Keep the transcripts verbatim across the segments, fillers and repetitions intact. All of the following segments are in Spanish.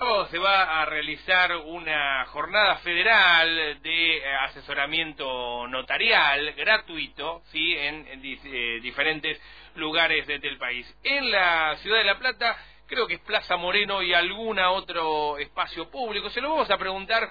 Se va a realizar una jornada federal de eh, asesoramiento notarial gratuito, sí, en, en di eh, diferentes lugares de, del país. En la ciudad de La Plata, creo que es Plaza Moreno y algún otro espacio público. Se lo vamos a preguntar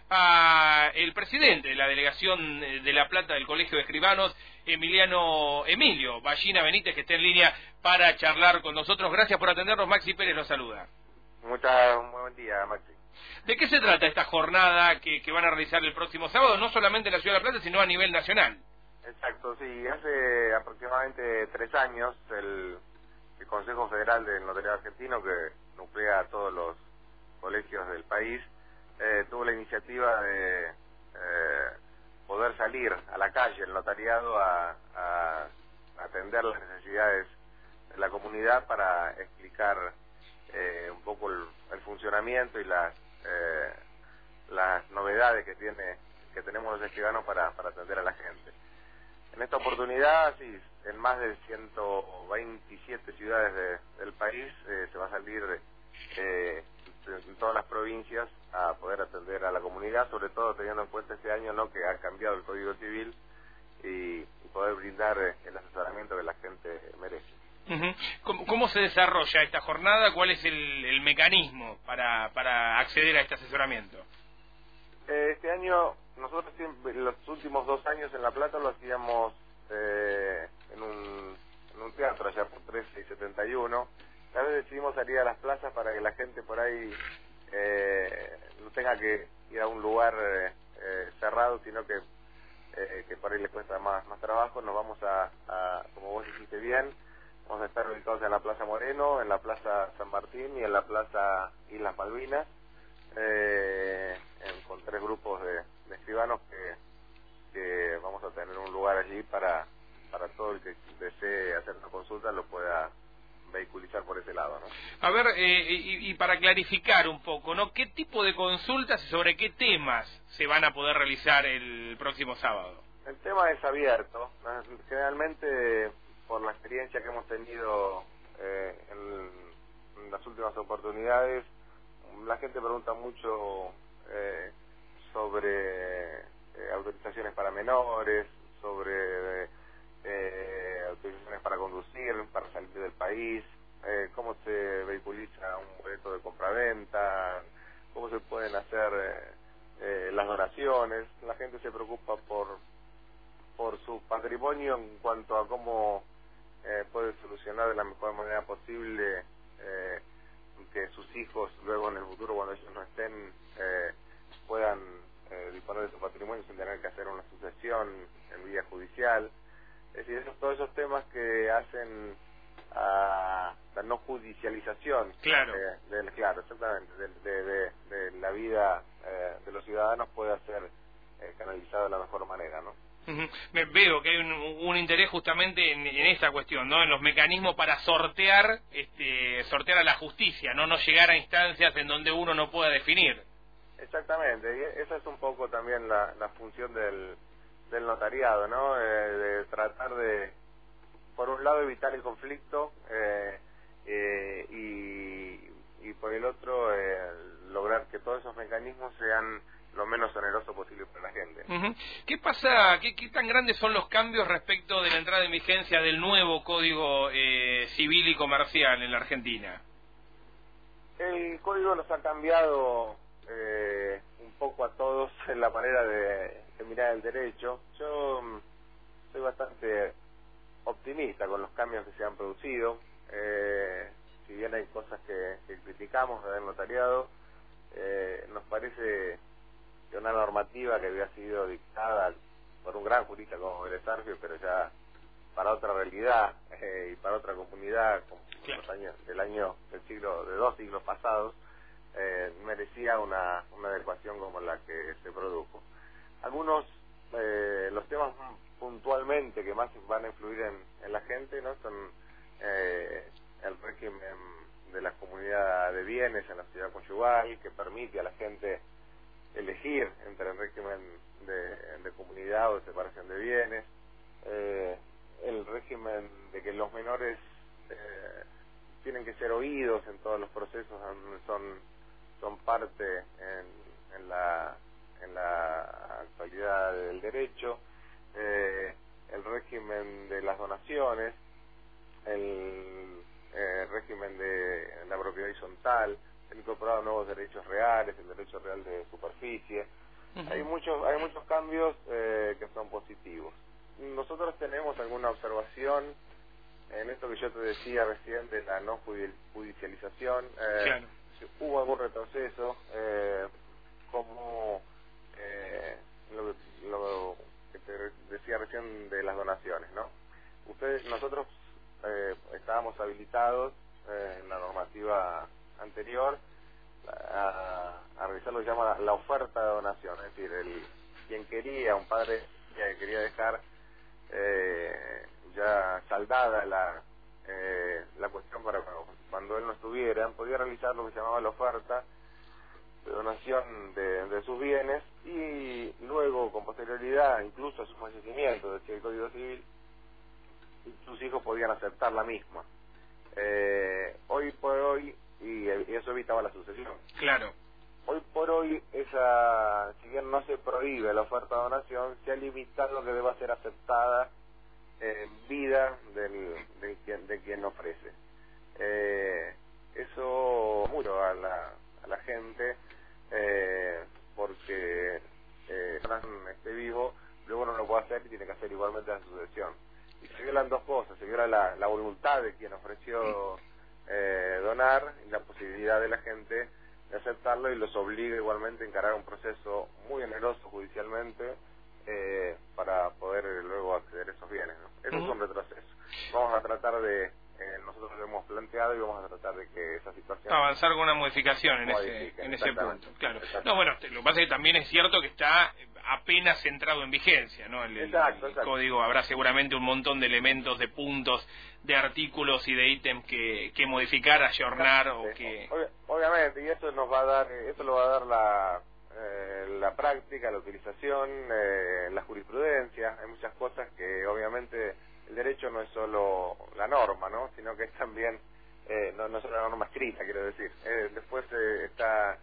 a el presidente de la delegación de La Plata del Colegio de Escribanos, Emiliano Emilio Ballina Benítez, que está en línea para charlar con nosotros. Gracias por atendernos. Maxi Pérez los saluda. Muchas, muy buen día, Maxi. ¿De qué se trata esta jornada que, que van a realizar el próximo sábado, no solamente en la Ciudad de La Plata, sino a nivel nacional? Exacto, sí. Hace aproximadamente tres años el, el Consejo Federal del Notariado Argentino, que nuclea a todos los colegios del país, eh, tuvo la iniciativa de eh, poder salir a la calle, el notariado, a, a atender las necesidades de la comunidad para explicar Eh, un poco el, el funcionamiento y las eh, las novedades que tiene que tenemos los escribanos para, para atender a la gente. En esta oportunidad, sí, en más de ciento veintisiete ciudades de, del país eh, se va a salir eh, en todas las provincias a poder atender a la comunidad, sobre todo teniendo en cuenta este año, ¿no?, que ha cambiado el Código Civil y, y poder brindar el asesoramiento que la gente merece. Uh-huh. ¿Cómo, ¿Cómo se desarrolla esta jornada? ¿Cuál es el, el mecanismo para, para acceder a este asesoramiento? Eh, este año, nosotros siempre, los últimos dos años en La Plata lo hacíamos eh, en, un, en un teatro allá por trece y setenta y uno. Tal vez decidimos salir a las plazas para que la gente por ahí eh, no tenga que ir a un lugar eh, eh, cerrado, sino que, eh, que por ahí le cuesta más, más trabajo. Nos vamos a, a, como vos dijiste bien, vamos a estar ubicados en la Plaza Moreno, en la Plaza San Martín y en la Plaza Islas Malvinas, eh, en, con tres grupos de, de escribanos que, que vamos a tener un lugar allí para, para todo el que desee hacer una consulta lo pueda vehiculizar por ese lado, ¿no? A ver, eh, y, y para clarificar un poco, ¿no?, ¿qué tipo de consultas y sobre qué temas se van a poder realizar el próximo sábado? El tema es abierto. Generalmente, por la experiencia que hemos tenido eh, en, en las últimas oportunidades, la gente pregunta mucho eh, sobre eh, autorizaciones para menores, sobre eh, autorizaciones para conducir, para salir del país, eh, cómo se vehiculiza un boleto de compraventa, cómo se pueden hacer eh, eh, las donaciones. La gente se preocupa por, por su patrimonio en cuanto a cómo Eh, puede solucionar de la mejor manera posible eh, que sus hijos luego en el futuro, cuando ellos no estén, eh, puedan eh, disponer de su patrimonio sin tener que hacer una sucesión en vía judicial. Es decir, esos, todos esos temas que hacen a la no judicialización, claro, eh, del, claro, exactamente, de, de, de, de la vida eh, de los ciudadanos puede ser eh, canalizado de la mejor manera, ¿no? Uh-huh. Me veo que hay un, un interés justamente en, en esta cuestión, ¿no?, en los mecanismos para sortear este sortear a la justicia, no no llegar a instancias en donde uno no pueda definir. Exactamente, y esa es un poco también la, la función del, del notariado, ¿no? Eh, de tratar de, por un lado, evitar el conflicto eh, eh, y, y por el otro eh, lograr que todos esos mecanismos sean lo menos oneroso posible para la gente. Uh-huh. ¿Qué pasa, qué, qué tan grandes son los cambios respecto de la entrada en vigencia del nuevo Código eh, Civil y Comercial en la Argentina? El código nos ha cambiado eh, un poco a todos en la manera de, de mirar el derecho. Yo um, soy bastante optimista con los cambios que se han producido. Eh, si bien hay cosas que, que criticamos del notariado, eh, nos parece que una normativa que había sido dictada por un gran jurista como Beresarfio, pero ya para otra realidad eh, y para otra comunidad, como claro, los años del año del siglo de dos siglos pasados, eh, merecía una, una adecuación como la que se produjo. Algunos eh, los temas puntualmente que más van a influir en, en la gente, ¿no?, son eh, el régimen de la comunidad de bienes en la sociedad conyugal, que permite a la gente elegir entre el régimen de, de comunidad o de separación de bienes, eh, el régimen de que los menores eh, tienen que ser oídos en todos los procesos donde son, son parte en, en la en la actualidad del derecho, eh, el régimen de las donaciones, el eh, régimen de la propiedad horizontal, se han incorporado nuevos derechos reales, el derecho real de superficie. Uh-huh. Hay muchos hay muchos cambios eh, que son positivos. Nosotros tenemos alguna observación en esto que yo te decía recién de la no judicialización. Eh, claro. Hubo algún retroceso, eh, como eh, lo, lo que te decía recién de las donaciones, ¿no? Ustedes, nosotros eh, estábamos habilitados eh, en la normativa anterior a, a realizar lo que se llama la oferta de donación, es decir, el quien quería, un padre que quería dejar eh, ya saldada la eh, la cuestión para cuando, cuando él no estuviera, podía realizar lo que se llamaba la oferta de donación de, de sus bienes, y luego, con posterioridad, incluso a su fallecimiento, decía el Código Civil, sus hijos podían aceptar la misma. Eh, hoy por hoy, y, y eso evitaba la sucesión. Claro. Hoy por hoy, esa, si bien no se prohíbe la oferta de donación, se ha limitado a que deba ser aceptada en vida del, de, quien, de quien ofrece. Eh, eso mucho a la, a la gente, eh, porque eh, esté vivo, luego no lo puede hacer y tiene que hacer igualmente la sucesión. Y se violan dos cosas: se viola la, la voluntad de quien ofreció eh, donar, y la posibilidad de la gente de aceptarlo, y los obliga igualmente a encarar un proceso muy oneroso judicialmente eh, para poder luego acceder a esos bienes, ¿no? Eso uh-huh. es un retroceso. Vamos a tratar de, eh, nosotros lo hemos planteado y vamos a tratar de que esa situación avanzar con una modificación en ese en ese punto, claro. No, bueno, lo que pasa es que también es cierto que está apenas entrado en vigencia, ¿no? El, exacto, el exacto. código, habrá seguramente un montón de elementos, de puntos, de artículos y de ítems que, que modificar, ayornar o sí. que... Ob obviamente, y eso nos va a dar, eso lo va a dar la eh, la práctica, la utilización, eh, la jurisprudencia. Hay muchas cosas que obviamente el derecho no es solo la norma, ¿no? Sino que es también, eh, no, no es solo la norma escrita, quiero decir. Eh, después eh, está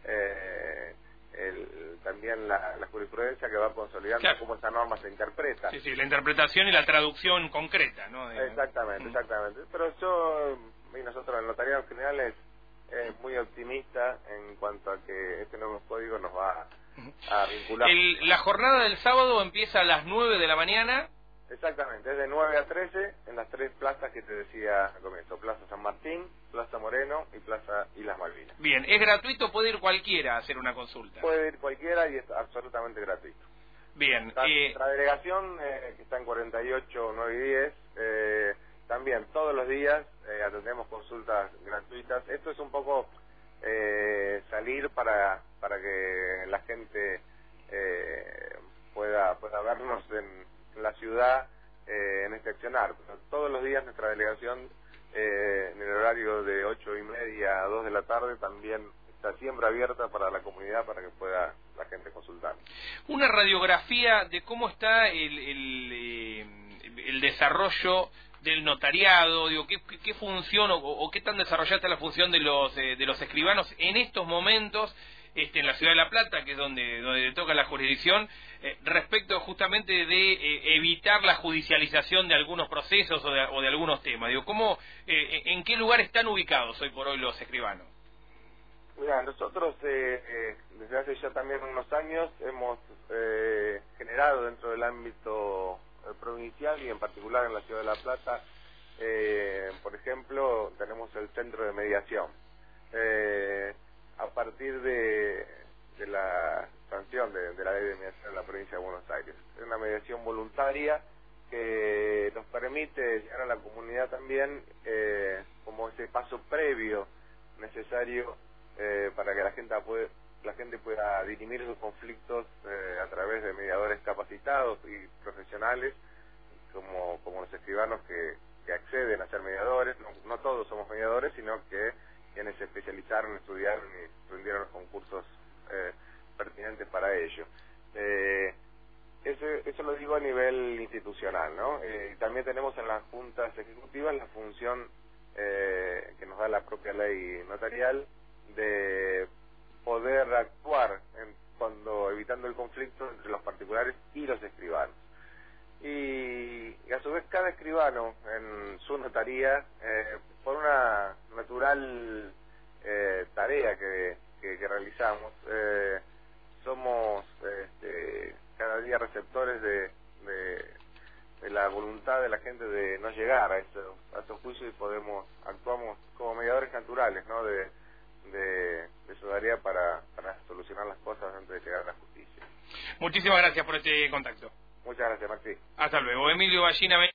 eh, el, también la, la jurisprudencia que va consolidando claro. cómo esa norma se interpreta. Sí, sí, la interpretación y la traducción concreta, ¿no? De... Exactamente, exactamente. Pero yo, y nosotros en el notariado en general es eh, muy optimista en cuanto a que este nuevo código nos va a, a vincular. El, la jornada del sábado empieza a las nueve de la mañana. Exactamente, es de nueve a trece en las tres plazas que te decía al comienzo: Plaza San Martín, Plaza Moreno y Plaza Islas Malvinas. Bien, ¿es gratuito? ¿Puede ir cualquiera a hacer una consulta? Puede ir cualquiera y es absolutamente gratuito. Bien. La, eh... la delegación, eh, que está en cuarenta y ocho, nueve y diez, eh, también todos los días eh, atendemos consultas gratuitas. Esto es un poco eh, salir para para que la gente eh, pueda, pueda vernos en la ciudad eh, en este accionar. Pero todos los días nuestra delegación, eh, en el horario de ocho y media a dos de la tarde, también está siempre abierta para la comunidad, para que pueda la gente consultar. Una radiografía de cómo está el, el, eh, el desarrollo del notariado, digo, qué, qué, qué función o, o qué tan desarrollada está la función de los eh, de los escribanos en estos momentos este, en la ciudad de La Plata, que es donde donde le toca la jurisdicción, eh, respecto justamente de eh, evitar la judicialización de algunos procesos o de, o de algunos temas. Digo, ¿cómo, eh, en qué lugar están ubicados hoy por hoy los escribanos? Mira, nosotros eh, eh, desde hace ya también unos años hemos eh, generado dentro del ámbito eh, provincial y en particular en la ciudad de La Plata, eh, por ejemplo, tenemos el centro de mediación. Eh, a partir de, de la sanción de, de la ley de mediación en la provincia de Buenos Aires. Es una mediación voluntaria que nos permite llegar a la comunidad también eh, como ese paso previo necesario Eh, para que la gente puede, la gente pueda dirimir sus conflictos eh, a través de mediadores capacitados y profesionales, como, como los escribanos que, que acceden a ser mediadores. No, no todos somos mediadores, sino que quienes se especializaron, estudiaron y rindieron los concursos eh, pertinentes para ello. Eh, ese, eso lo digo a nivel institucional, ¿no? Eh, también tenemos en las juntas ejecutivas la función eh, que nos da la propia ley notarial de en su notaría eh, por una natural eh, tarea que, que, que realizamos. Eh, somos este, cada día receptores de, de, de la voluntad de la gente de no llegar a estos, a estos juicios, y podemos actuamos como mediadores naturales, ¿no?, de, de, de ciudadanía para, para solucionar las cosas antes de llegar a la justicia. Muchísimas gracias por este contacto. Muchas gracias, Martí. Hasta luego. Emilio Ballina.